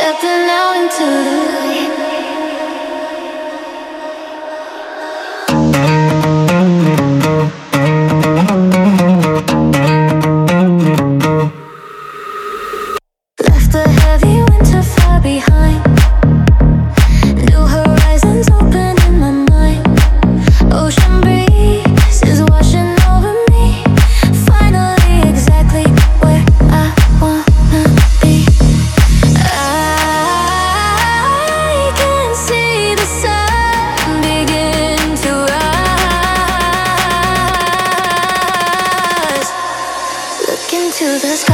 Stepping out into the light. Left the heavy winter far behind. New horizons open in my mind. Ocean breeze is washing over me. Finally exactly where I wanna be. I can see the sun begin to rise. Look into the sky.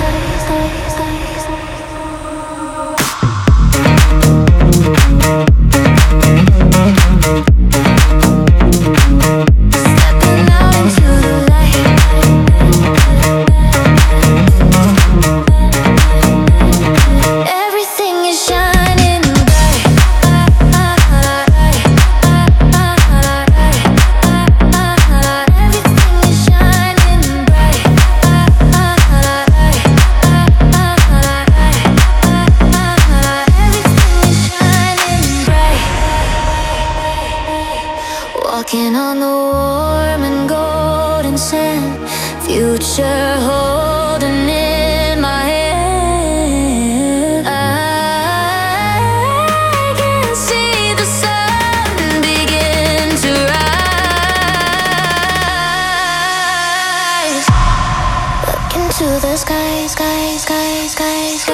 Stepping out into the light. Everything is shining bright. Everything is shining bright. Everything is shining bright. Walking on the warm and golden sand. Future holding in my hand. I can see the sun begin to rise. Look into the sky, sky, sky, sky, sky.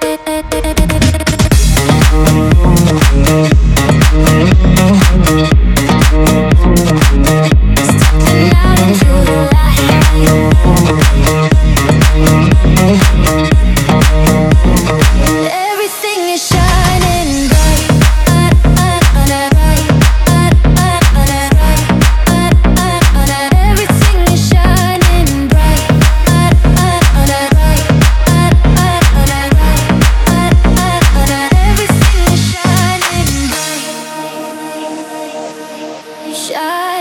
Stepping out into the light. Everything is shining bright. Everything is shining bright. Everything is shining bright.